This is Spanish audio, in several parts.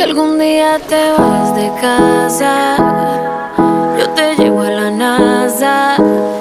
algún día te vas de casa, yo te llevo a la NASA.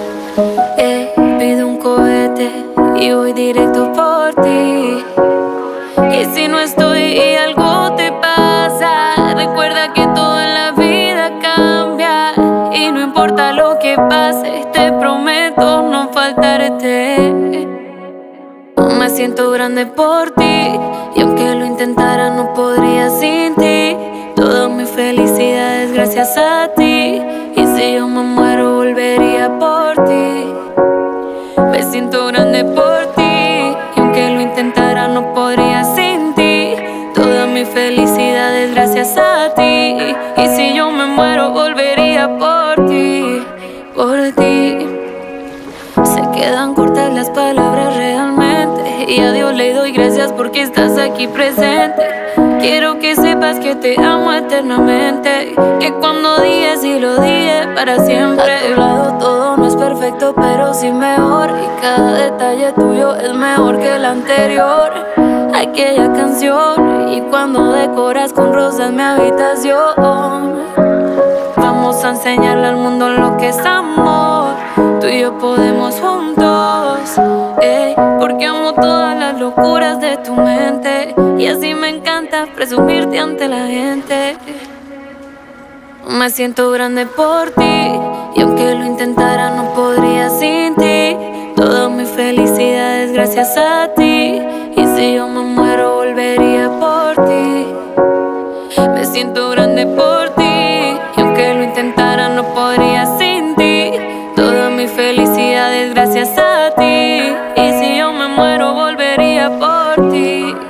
Pido un cohete y voy directo por ti. Y si no estoy y algo te pasa, recuerda que todo en la vida cambia. Y no importa lo que pase, te prometo no faltarte. Me siento grande por ti, y aunque lo intentara no podría sin ti. Toda mi felicidad es gracias a ti, y si yo me muero volvería por ti. Me siento grande por ti, y aunque lo intentara no podría sin ti. Toda mi felicidad es gracias a ti, y si yo me muero volvería por ti, por ti. Se quedan cortas las palabras realmente, y a Dios le doy gracias porque estás aquí presente. Quiero que sepas que te amo eternamente, que cuando dije sí lo dije para siempre. A tu lado todo no es perfecto, pero sí mejor, y cada detalle tuyo es mejor que el anterior. Aquella canción, y cuando decoras con rosas mi habitación. Vamos a enseñarle al mundo lo que es amor. Tú y yo podemos juntos, porque amo todas las locuras de tu mente, y así me encanta presumirte ante la gente. Me siento grande por ti, y aunque lo intentara no podría sin ti. Toda mi felicidad es gracias a ti, y si yo me muero volvería por ti. Me siento grande por ti, y aunque lo intentara no podría sin ti. Toda mi felicidad es gracias a ti, y si yo me muero volvería por ti.